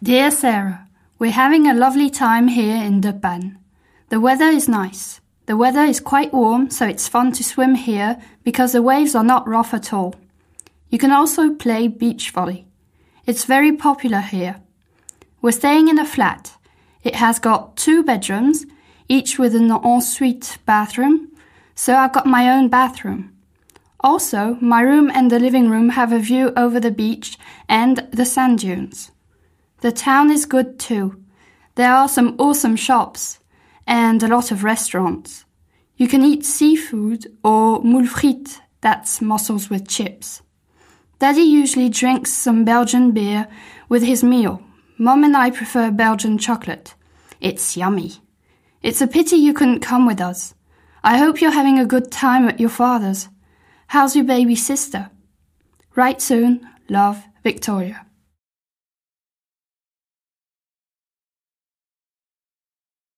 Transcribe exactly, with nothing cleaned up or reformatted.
Dear Sarah, we're having a lovely time here in De Panne. The weather is nice. The weather is quite warm, so it's fun to swim here because the waves are not rough at all. You can also play beach volley. It's very popular here. We're staying in a flat. It has got two bedrooms, each with an ensuite bathroom, so I've got my own bathroom. Also, my room and the living room have a view over the beach and the sand dunes. The town is good too. There are some awesome shops and a lot of restaurants. You can eat seafood or moules frites, that's mussels with chips. Daddy usually drinks some Belgian beer with his meal. Mom and I prefer Belgian chocolate. It's yummy. It's a pity you couldn't come with us. I hope you're having a good time at your father's. How's your baby sister? Write soon. Love, Victoria.